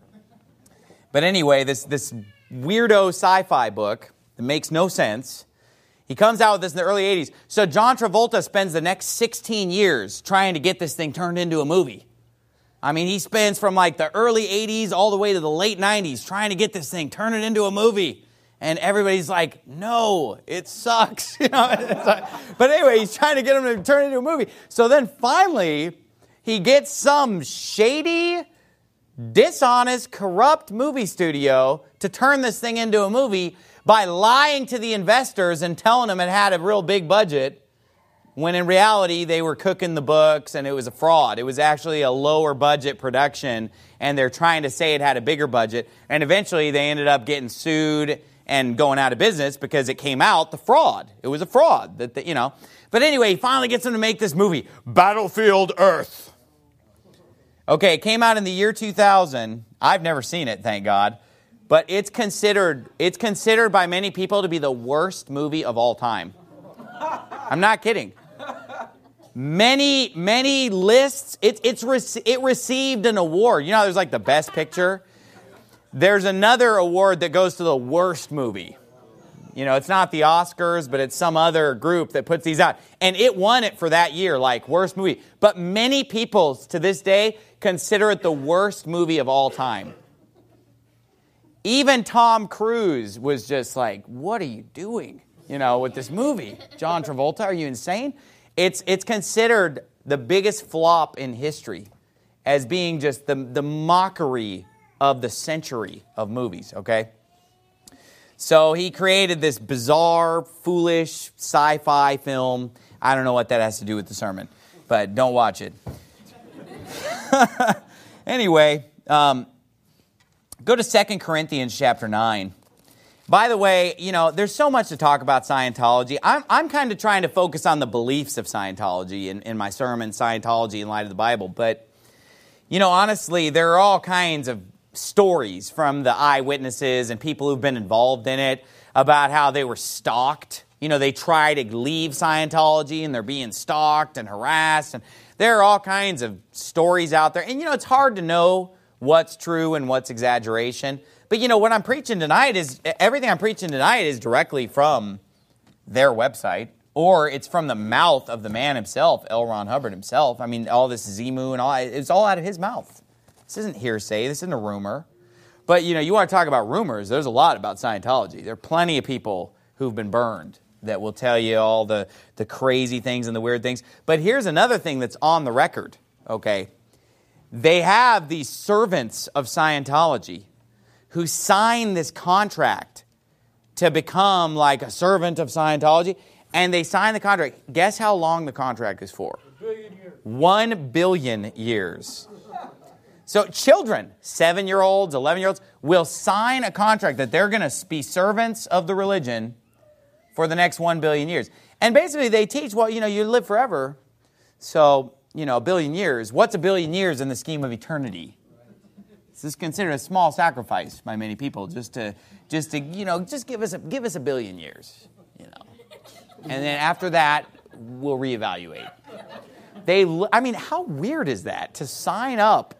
But anyway, this, this weirdo sci-fi book that makes no sense, he comes out with this in the early eighties. So John Travolta spends the next sixteen years trying to get this thing turned into a movie. I mean, he spends from like the early eighties all the way to the late nineties trying to get this thing, turn it into a movie. And everybody's like, no, it sucks. You know. It's like, but anyway, he's trying to get him to turn it into a movie. So then finally, he gets some shady, dishonest, corrupt movie studio to turn this thing into a movie by lying to the investors and telling them it had a real big budget, when in reality they were cooking the books and it was a fraud. It was actually a lower budget production, and they're trying to say it had a bigger budget. And eventually they ended up getting sued and going out of business because it came out the fraud. It was a fraud, that the, you know. But anyway, he finally gets them to make this movie, Battlefield Earth. Okay, it came out in the year two thousand. I've never seen it, thank God. But it's considered it's considered by many people to be the worst movie of all time. I'm not kidding. Many, many lists, it, it's it received an award. You know, there's like the best picture. There's another award that goes to the worst movie. You know, it's not the Oscars, but it's some other group that puts these out. And it won it for that year, like worst movie. But many people to this day consider it the worst movie of all time. Even Tom Cruise was just like, what are you doing, you know, with this movie? John Travolta, are you insane? It's it's considered the biggest flop in history as being just the, the mockery of the century of movies, okay? So he created this bizarre, foolish sci-fi film. I don't know what that has to do with the sermon, but don't watch it. Anyway, um, go to Second Corinthians chapter nine. By the way, you know, there's so much to talk about Scientology. I'm, I'm kind of trying to focus on the beliefs of Scientology in, in my sermon, Scientology in Light of the Bible. But, You know, honestly, there are all kinds of stories from the eyewitnesses and people who've been involved in it about how they were stalked. You know, they try to leave Scientology and they're being stalked and harassed. And there are all kinds of stories out there. And, you know, it's hard to know what's true and what's exaggeration. But, you know, what I'm preaching tonight is, everything I'm preaching tonight is directly from their website. Or it's from the mouth of the man himself, L. Ron Hubbard himself. I mean, all this Zemu and all, it's all out of his mouth. This isn't hearsay. This isn't a rumor. But, you know, you want to talk about rumors. There's a lot about Scientology. There are plenty of people who've been burned that will tell you all the, the crazy things and the weird things. But here's another thing that's on the record, okay? They have these servants of Scientology who sign this contract to become like a servant of Scientology. And they sign the contract. Guess how long the contract is for? A billion years. One billion years. So children, seven-year-olds, eleven-year-olds, will sign a contract that they're going to be servants of the religion for the next one billion years. And basically they teach, well, you know, you live forever. So, you know, a billion years. What's a billion years in the scheme of eternity? This is considered a small sacrifice by many people just to, just to you know, just give us a, give us a billion years, you know. And then after that, we'll reevaluate. They, I mean, how weird is that to sign up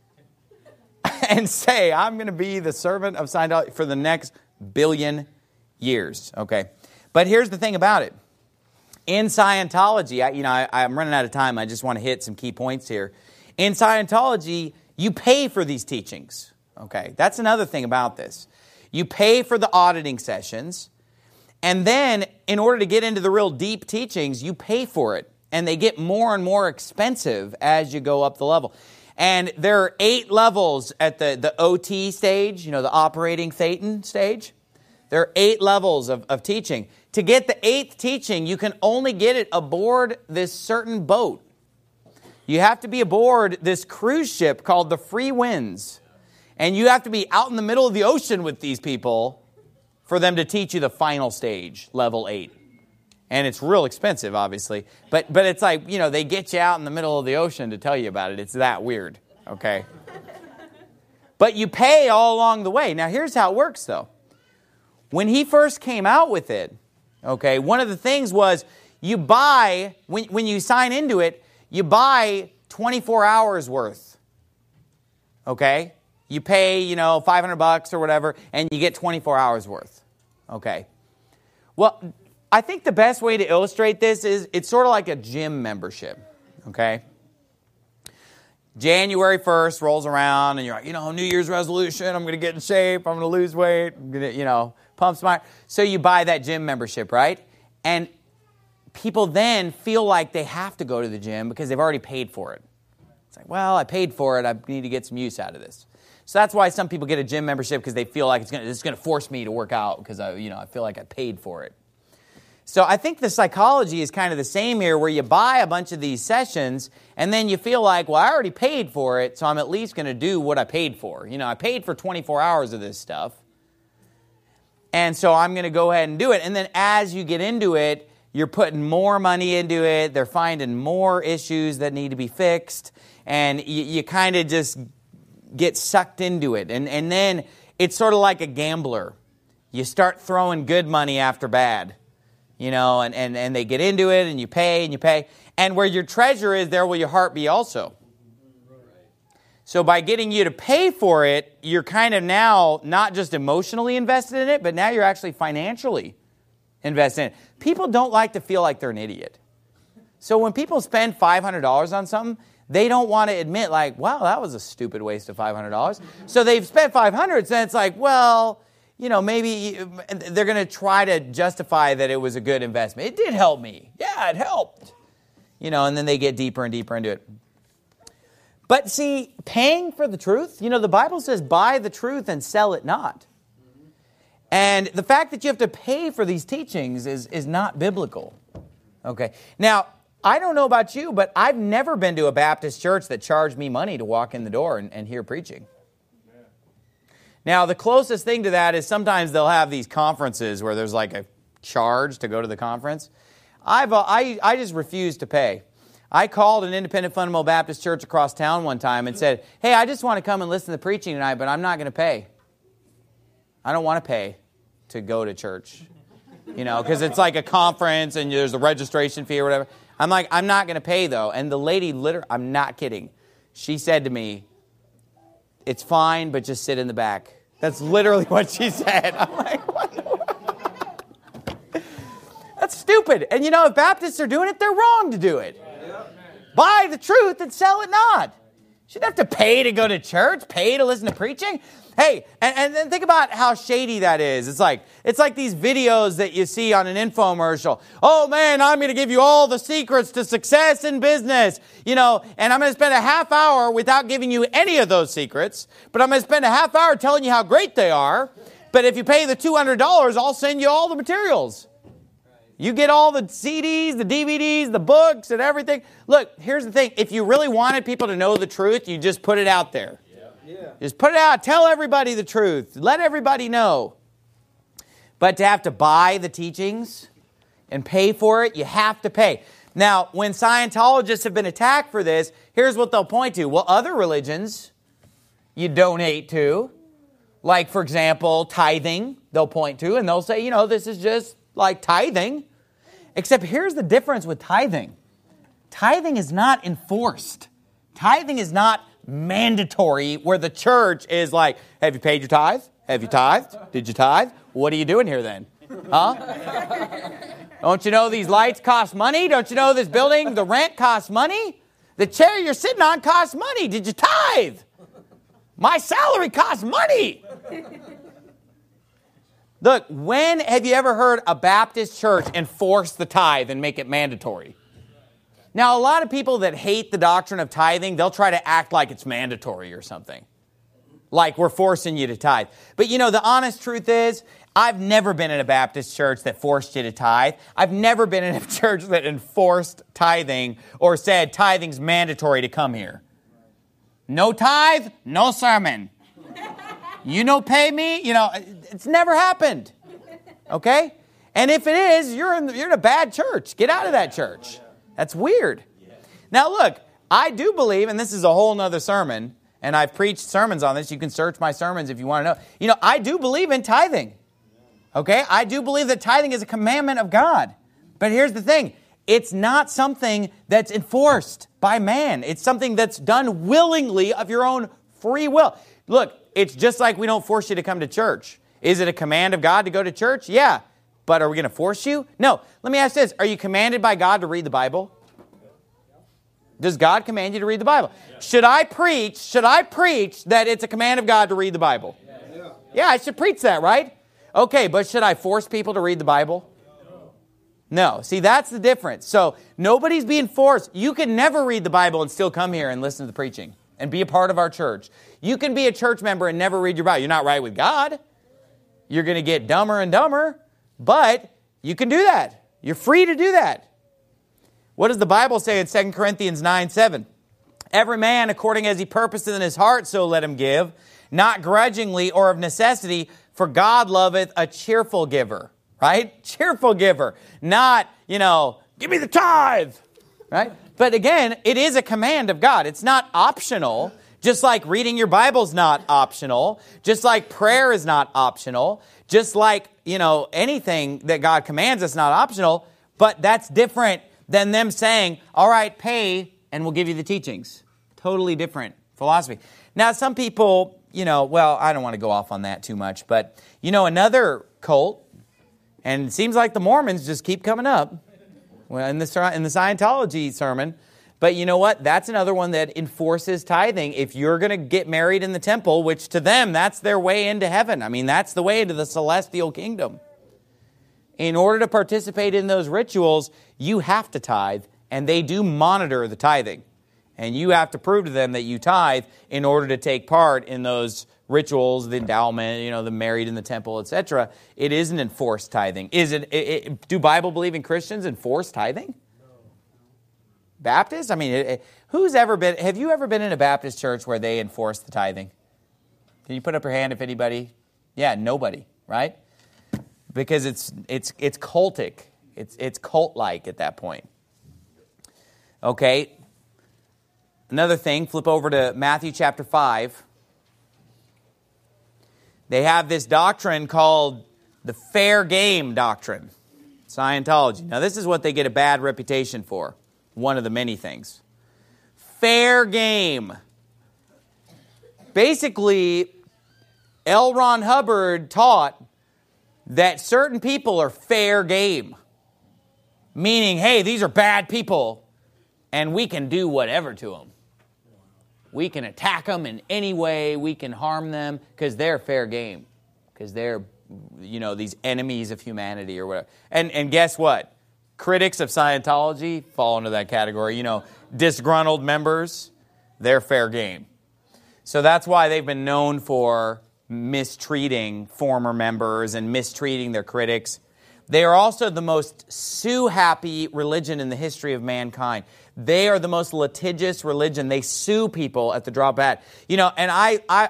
and say, I'm going to be the servant of Scientology for the next billion years, okay? But here's the thing about it. In Scientology, I, you know, I, I'm running out of time. I just want to hit some key points here. In Scientology, you pay for these teachings, okay? That's another thing about this. You pay for the auditing sessions, and then in order to get into the real deep teachings, you pay for it. And they get more and more expensive as you go up the level. And there are eight levels at the, the O T stage, you know, the operating Satan stage. There are eight levels of, of teaching. To get the eighth teaching, you can only get it aboard this certain boat. You have to be aboard this cruise ship called the Free Winds. And you have to be out in the middle of the ocean with these people for them to teach you the final stage, level eight. And it's real expensive, obviously. But but it's like, you know, they get you out in the middle of the ocean to tell you about it. It's that weird, okay? But you pay all along the way. Now, here's how it works, though. When he first came out with it, okay, one of the things was you buy, when, when you sign into it, you buy twenty-four hours worth, okay? You pay, you know, five hundred bucks or whatever, and you get twenty-four hours worth, okay? Well, I think the best way to illustrate this is it's sort of like a gym membership, okay? January first rolls around and you're like, you know, New Year's resolution, I'm going to get in shape, I'm going to lose weight, I'm going to, you know, pump some iron. So you buy that gym membership, right? And people then feel like they have to go to the gym because they've already paid for it. It's like, well, I paid for it, I need to get some use out of this. So that's why some people get a gym membership because they feel like it's going to, it's going to force me to work out because I, you know, I feel like I paid for it. So I think the psychology is kind of the same here, where you buy a bunch of these sessions and then you feel like, well, I already paid for it, so I'm at least going to do what I paid for. You know, I paid for twenty-four hours of this stuff, and so I'm going to go ahead and do it. And then as you get into it, you're putting more money into it. They're finding more issues that need to be fixed, and you, you kind of just get sucked into it. And, and then it's sort of like a gambler. You start throwing good money after bad. You know, and, and, and they get into it, and you pay, and you pay. And where your treasure is, there will your heart be also. So by getting you to pay for it, you're kind of now not just emotionally invested in it, but now you're actually financially invested in it. People don't like to feel like they're an idiot. So when people spend five hundred dollars on something, they don't want to admit, like, wow, that was a stupid waste of five hundred dollars. So they've spent five hundred dollars, and it's like, well, you know, maybe they're going to try to justify that it was a good investment. It did help me. Yeah, it helped. You know, and then they get deeper and deeper into it. But see, paying for the truth, you know, the Bible says, buy the truth and sell it not. And the fact that you have to pay for these teachings is, is not biblical. Okay. Now, I don't know about you, but I've never been to a Baptist church that charged me money to walk in the door and, and hear preaching. Now, the closest thing to that is sometimes they'll have these conferences where there's like a charge to go to the conference. I've uh, I I just refuse to pay. I called an independent fundamental Baptist church across town one time and said, hey, I just want to come and listen to the preaching tonight, but I'm not going to pay. I don't want to pay to go to church. You know, because it's like a conference and there's a registration fee or whatever. I'm like, I'm not going to pay though. And the lady, literally, I'm not kidding. She said to me, it's fine, but just sit in the back. That's literally what she said. I'm like, what the world? That's stupid. And you know, if Baptists are doing it, they're wrong to do it. Buy the truth and sell it not. You shouldn't have to pay to go to church, pay to listen to preaching. Hey, and, and then think about how shady that is. It's like it's like these videos that you see on an infomercial. Oh man, I'm going to give you all the secrets to success in business. You know, and I'm going to spend a half hour without giving you any of those secrets. But I'm going to spend a half hour telling you how great they are. But if you pay the two hundred dollars, I'll send you all the materials. You get all the C Ds, the D V Ds, the books, and everything. Look, here's the thing. If you really wanted people to know the truth, you just put it out there. Yeah. Yeah. Just put it out. Tell everybody the truth. Let everybody know. But to have to buy the teachings and pay for it, you have to pay. Now, when Scientologists have been attacked for this, here's what they'll point to. Well, other religions you donate to, like, for example, tithing, they'll point to, and they'll say, you know, this is just like tithing. Except here's the difference with tithing. Tithing is not enforced. Tithing is not mandatory where the church is like, have you paid your tithe? Have you tithed? Did you tithe? What are you doing here then? Huh? Don't you know these lights cost money? Don't you know this building, the rent costs money? The chair you're sitting on costs money. Did you tithe? My salary costs money. Look, when have you ever heard a Baptist church enforce the tithe and make it mandatory? Now, a lot of people that hate the doctrine of tithing, they'll try to act like it's mandatory or something. Like we're forcing you to tithe. But you know, the honest truth is, I've never been in a Baptist church that forced you to tithe. I've never been in a church that enforced tithing or said tithing's mandatory to come here. No tithe, no sermon. You no pay me, you know, it's never happened. Okay? And if it is, you're in, you're in a bad church. Get out of that church. That's weird. Now look, I do believe, and this is a whole nother sermon, and I've preached sermons on this. You can search my sermons if you want to know. You know, I do believe in tithing. Okay? I do believe that tithing is a commandment of God. But here's the thing. It's not something that's enforced by man. It's something that's done willingly of your own free will. Look, it's just like we don't force you to come to church. Is it a command of God to go to church? Yeah. But are we going to force you? No. Let me ask this. Are you commanded by God to read the Bible? Does God command you to read the Bible? Should I preach, should I preach that it's a command of God to read the Bible? Yeah, I should preach that, right? Okay, but should I force people to read the Bible? No. See, that's the difference. So nobody's being forced. You can never read the Bible and still come here and listen to the preaching and be a part of our church. You can be a church member and never read your Bible. You're not right with God. You're going to get dumber and dumber, but you can do that. You're free to do that. What does the Bible say in Second Corinthians nine seven? Every man according as he purposeth in his heart, so let him give, not grudgingly or of necessity, for God loveth a cheerful giver. Right? Cheerful giver. Not, you know, give me the tithe. Right? But again, it is a command of God. It's not optional. Just like reading your Bible's not optional. Just like prayer is not optional. Just like, you know, anything that God commands is not optional. But that's different than them saying, all right, pay and we'll give you the teachings. Totally different philosophy. Now, some people, you know, well, I don't want to go off on that too much. But, you know, another cult, and it seems like the Mormons just keep coming up in the, in the Scientology sermon. But you know what? That's another one that enforces tithing. If you're going to get married in the temple, which to them, that's their way into heaven. I mean, that's the way into the celestial kingdom. In order to participate in those rituals, you have to tithe, and they do monitor the tithing. And you have to prove to them that you tithe in order to take part in those rituals, the endowment, you know, the married in the temple, et cetera. It isn't enforced tithing. Is it, it, it? Do Bible-believing Christians enforce tithing? No. Baptists? I mean, it, it, who's ever been? Have you ever been in a Baptist church where they enforce the tithing? Can you put up your hand if anybody? Yeah, nobody, right? Because it's it's it's cultic. It's it's cult-like at that point. Okay. Another thing, flip over to Matthew chapter five. They have this doctrine called the fair game doctrine, Scientology. Now, this is what they get a bad reputation for, one of the many things. Fair game. Basically, L. Ron Hubbard taught that certain people are fair game, meaning, hey, these are bad people, and we can do whatever to them. We can attack them in any way. We can harm them because they're fair game, because they're, you know, these enemies of humanity or whatever. And and guess what? Critics of Scientology fall into that category. You know, disgruntled members, they're fair game. So that's why they've been known for mistreating former members and mistreating their critics. They are also the most sue-happy religion in the history of mankind. They are the most litigious religion. They sue people at the drop of a hat. You know, and I, I,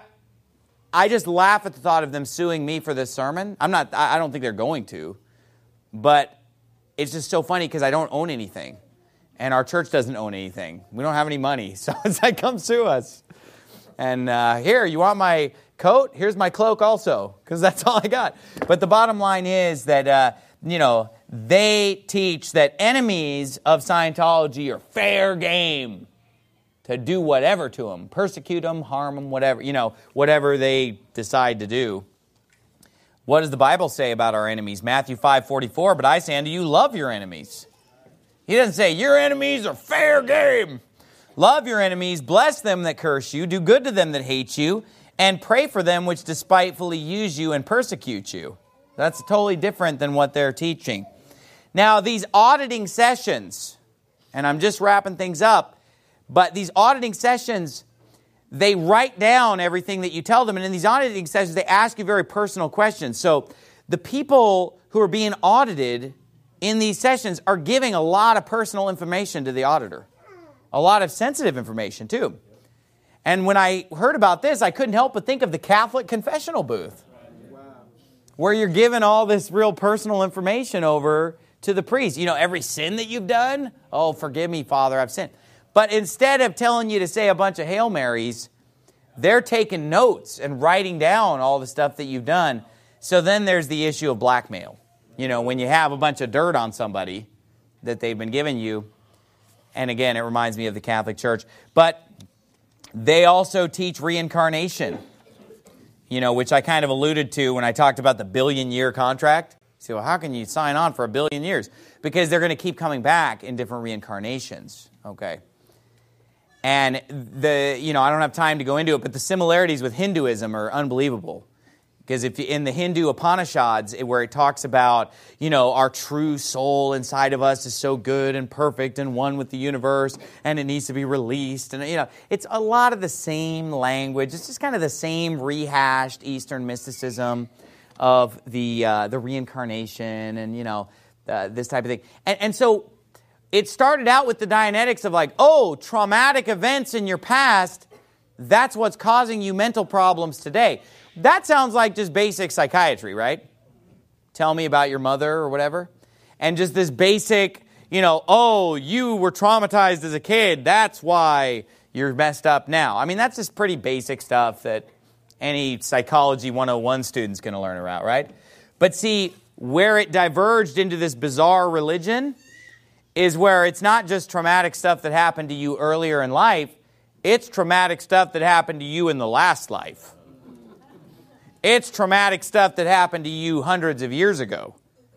I just laugh at the thought of them suing me for this sermon. I'm not. I don't think they're going to, but it's just so funny because I don't own anything, and our church doesn't own anything. We don't have any money, so it's like, come sue us. And uh, here, you want my coat? Here's my cloak also, because that's all I got. But the bottom line is that, uh, you know, they teach that enemies of Scientology are fair game to do whatever to them, persecute them, harm them, whatever, you know, whatever they decide to do. What does the Bible say about our enemies? Matthew five forty-four, but I say unto you, love your enemies. He doesn't say, your enemies are fair game. Love your enemies, bless them that curse you, do good to them that hate you, and pray for them which despitefully use you and persecute you. That's totally different than what they're teaching. Now, these auditing sessions, and I'm just wrapping things up, but these auditing sessions, they write down everything that you tell them, and in these auditing sessions, they ask you very personal questions. So the people who are being audited in these sessions are giving a lot of personal information to the auditor. A lot of sensitive information, too. And when I heard about this, I couldn't help but think of the Catholic confessional booth, where you're giving all this real personal information over to the priest. You know, every sin that you've done, oh, forgive me, Father, I've sinned. But instead of telling you to say a bunch of Hail Marys, they're taking notes and writing down all the stuff that you've done. So then there's the issue of blackmail. You know, when you have a bunch of dirt on somebody that they've been giving you. And again, it reminds me of the Catholic Church. But they also teach reincarnation, you know, which I kind of alluded to when I talked about the billion-year contract. So, well, how can you sign on for a billion years? Because they're going to keep coming back in different reincarnations, okay? And, the you know, I don't have time to go into it, but the similarities with Hinduism are unbelievable. Because if you, in the Hindu Upanishads, where it talks about, you know, our true soul inside of us is so good and perfect and one with the universe, and it needs to be released. And, you know, it's a lot of the same language. It's just kind of the same rehashed Eastern mysticism of the uh, the reincarnation and, you know, uh, this type of thing. And, and so it started out with the Dianetics of like, oh, traumatic events in your past, that's what's causing you mental problems today. That sounds like just basic psychiatry, right? Tell me about your mother or whatever. And just this basic, you know, oh, you were traumatized as a kid. That's why you're messed up now. I mean, that's just pretty basic stuff that any Psychology one oh one student's going to learn about, right? But see, where it diverged into this bizarre religion is where it's not just traumatic stuff that happened to you earlier in life. It's traumatic stuff that happened to you in the last life. It's traumatic stuff that happened to you hundreds of years ago.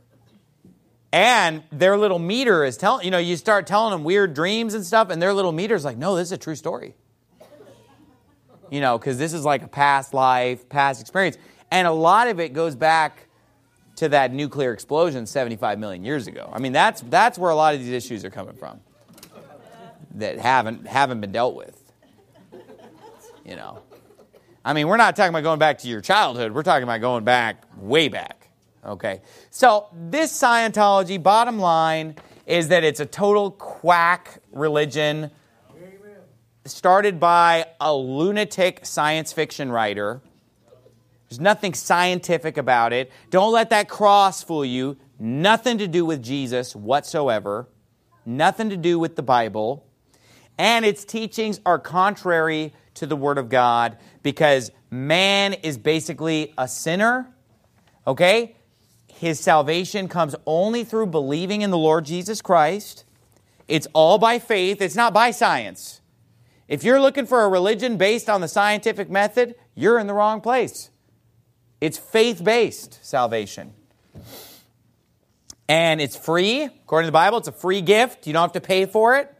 And their little meter is telling, you know, you start telling them weird dreams and stuff, and their little meter is like, no, this is a true story. You know, because this is like a past life, past experience. And a lot of it goes back to that nuclear explosion seventy-five million years ago. I mean, that's that's where a lot of these issues are coming from that haven't haven't been dealt with. You know. I mean, we're not talking about going back to your childhood. We're talking about going back, way back. Okay? So this Scientology, bottom line, is that it's a total quack religion. Amen. Started by a lunatic science fiction writer. There's nothing scientific about it. Don't let that cross fool you. Nothing to do with Jesus whatsoever. nothing to do with the Bible, and its teachings are contrary to the Word of God because man is basically a sinner, okay? His salvation comes only through believing in the Lord Jesus Christ. It's all by faith. It's not by science. If you're looking for a religion based on the scientific method, you're in the wrong place. It's faith-based salvation. And it's free. According to the Bible, it's a free gift. You don't have to pay for it.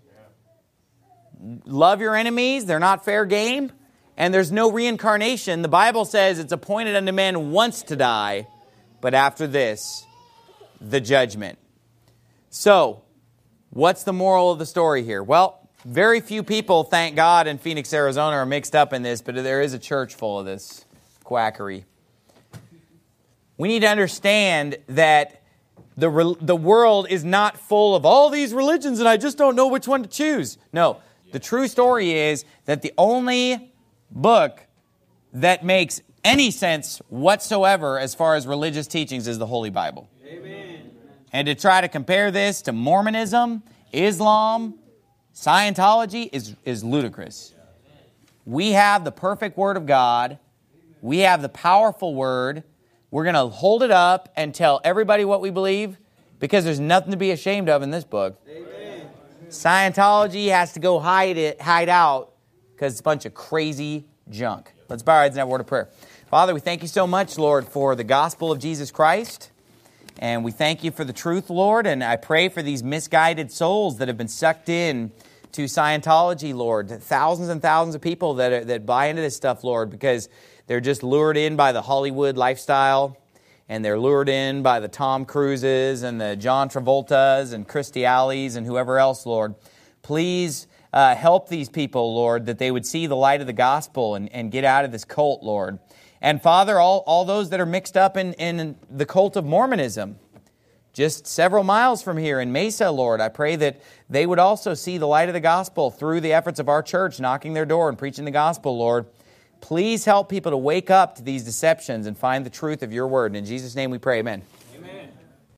Love your enemies. They're not fair game. And there's no reincarnation. The Bible says it's appointed unto men once to die, but after this, the judgment. So, what's the moral of the story here? Well, very few people, thank God, in Phoenix, Arizona are mixed up in this, but there is a church full of this quackery. We need to understand that the, the world is not full of all these religions and I just don't know which one to choose. No, the true story is that the only book that makes any sense whatsoever as far as religious teachings is the Holy Bible. Amen. And to try to compare this to Mormonism, Islam, Scientology is, is ludicrous. We have the perfect Word of God. We have the powerful Word. We're going to hold it up and tell everybody what we believe because there's nothing to be ashamed of in this book. Amen. Scientology has to go hide it, hide out because it's a bunch of crazy junk. Let's bow our heads and have a word of prayer. Father, we thank you so much, Lord, for the gospel of Jesus Christ. And we thank you for the truth, Lord. And I pray for these misguided souls that have been sucked in to Scientology, Lord. Thousands and thousands of people that are, that buy into this stuff, Lord, because they're just lured in by the Hollywood lifestyle. And they're lured in by the Tom Cruises and the John Travoltas and Christy Alley's and whoever else, Lord. Please uh, help these people, Lord, that they would see the light of the gospel and, and get out of this cult, Lord. And Father, all, all those that are mixed up in, in the cult of Mormonism, just several miles from here in Mesa, Lord, I pray that they would also see the light of the gospel through the efforts of our church, knocking their door and preaching the gospel, Lord. Please help people to wake up to these deceptions and find the truth of your word. And in Jesus' name we pray, amen.